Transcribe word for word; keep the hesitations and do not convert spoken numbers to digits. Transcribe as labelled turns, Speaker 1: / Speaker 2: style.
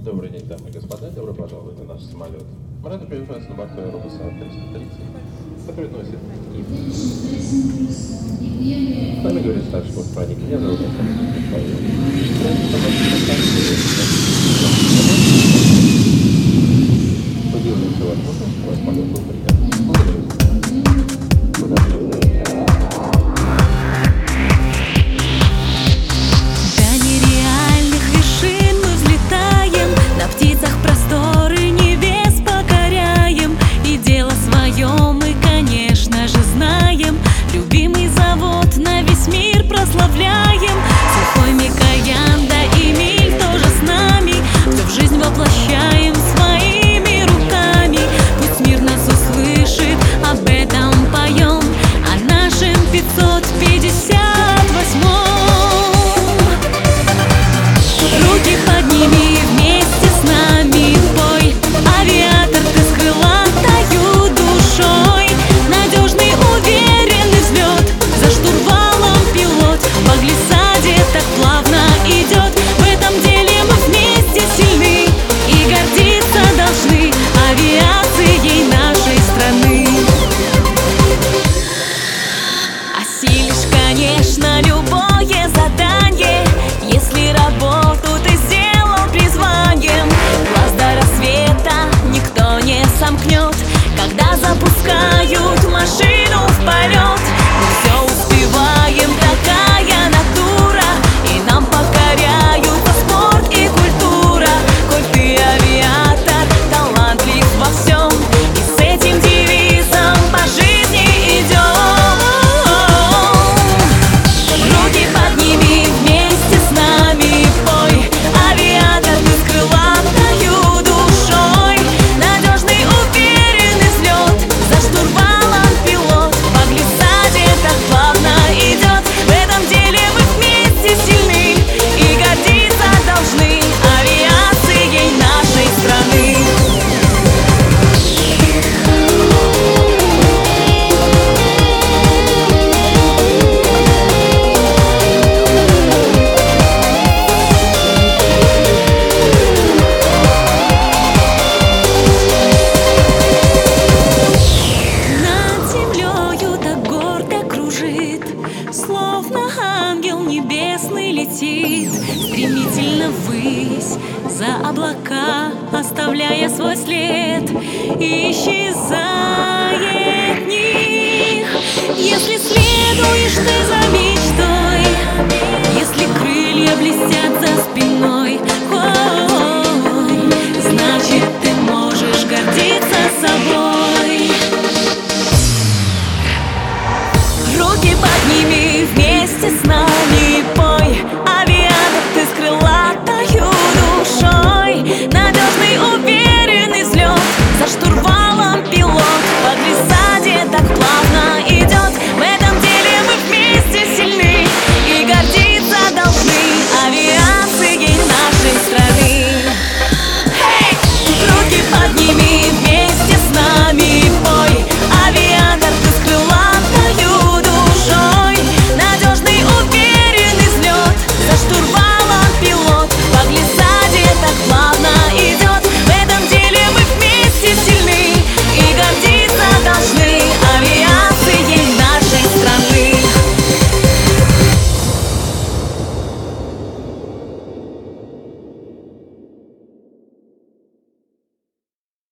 Speaker 1: Добрый день, дамы и господа, добро пожаловать на наш самолет. Мы рады приветствовать на борту Airbus A триста тридцать, который носит имя. С вами говорит старший бортпроводник. Меня зовут Александр Павел. Поделаем все возможное, чтобы ваш полет был приятным. Благодарю.
Speaker 2: Прославляем сухой Микоян, да и Миль тоже с нами. Все в жизнь воплощаем своими руками. Пусть мир нас услышит, об этом поем, о нашем пятьсот пятьдесят восьмом. Руки подними, вместе с нами пой. Авиатор, ты с крылатою душой. Надежный, уверенный взлет, за штурвалом пилот. По глиссаде так плавно идет. В этом деле мы вместе сильны и гордиться должны авиацией нашей страны. Осилишь, конечно, любое задание, если работу ты сделал призванием. Глаз до рассвета никто не сомкнет, когда запускают машину в полет. Мы все успеваем, такая натура, и нам покоряют спорт и культура. Коль ты авиатор, талантлив во всем, и с этим девизом по жизни идем. Руки подними, вместе с нами пой. Авиатор, ты с крылатою душой. Надежный, уверенный взлет, за штурвалом пилот. По глиссаде так плавно идет. В этом деле мы вместе сильны и гордиться должны авиацией нашей страны. Над землею так гордо кружит, словно ангел небесный летит стремительно ввысь, за облака оставляя свой след, исчезает в них. Если следуешь ты за мечтой, если крылья блестят за спиной,